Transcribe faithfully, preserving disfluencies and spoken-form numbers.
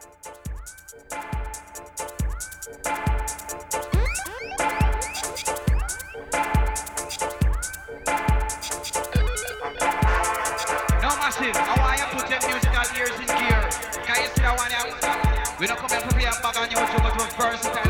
No massive, I want you to put them musical ears in gear. Can you see that one? Yeah? We don't come here to play a bag on you, but we're versatile.